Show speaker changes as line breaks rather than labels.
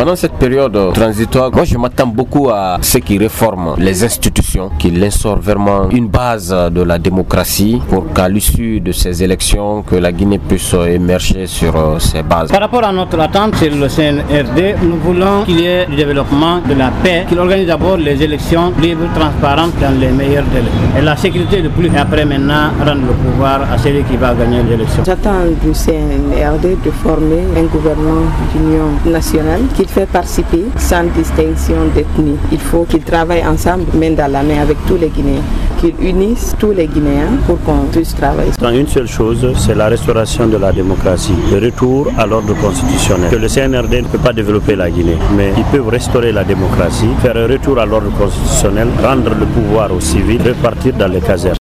Pendant cette période transitoire, moi je m'attends beaucoup à ceux qui réforment les institutions, qui instaurent vraiment une base de la démocratie pour qu'à l'issue de ces élections, que la Guinée puisse émerger sur ces bases.
Par rapport à notre attente sur le CNRD, nous voulons qu'il y ait du développement, de la paix, qu'il organise d'abord les élections libres, transparentes dans les meilleurs délais. Et la sécurité de plus, et après maintenant rendre le pouvoir à celui qui va gagner l'élection.
J'attends du CNRD de former un gouvernement d'union nationale qui fait participer sans distinction d'ethnie. Il faut qu'ils travaillent ensemble, main dans la main avec tous les Guinéens, qu'ils unissent tous les Guinéens pour qu'on puisse travailler.
Une seule chose, c'est la restauration de la démocratie, le retour à l'ordre constitutionnel. Que le CNRD ne peut pas développer la Guinée, mais ils peuvent restaurer la démocratie, faire un retour à l'ordre constitutionnel, rendre le pouvoir aux civils, repartir dans les casernes.